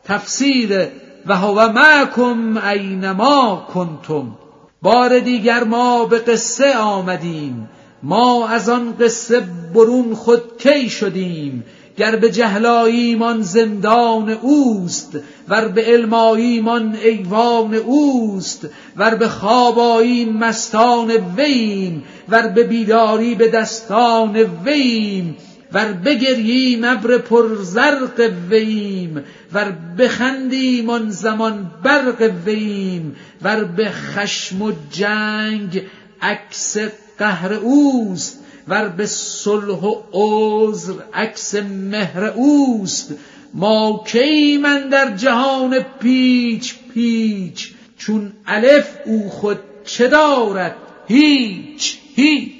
تفسیر و هو معکم اینما کنتم. بار دیگر ما به قصه آمدیم، ما از آن قصه برون خود کی شدیم. گر به جهل آییم زندان اوست، ور به علم آییم ایوان اوست. ور به خواب آییم مستان ویم، ور به بیداری به دستان ویم. ور بگرییم ابر پر زرق ویم، ور بخندیم آن زمان برق ویم. ور به خشم و جنگ عکس قهر اوست، ور به صلح و عذر عکس مهر اوست. ما کییم اندر جهان پیچ پیچ، چون الف او خود چه دارد هیچ هیچ.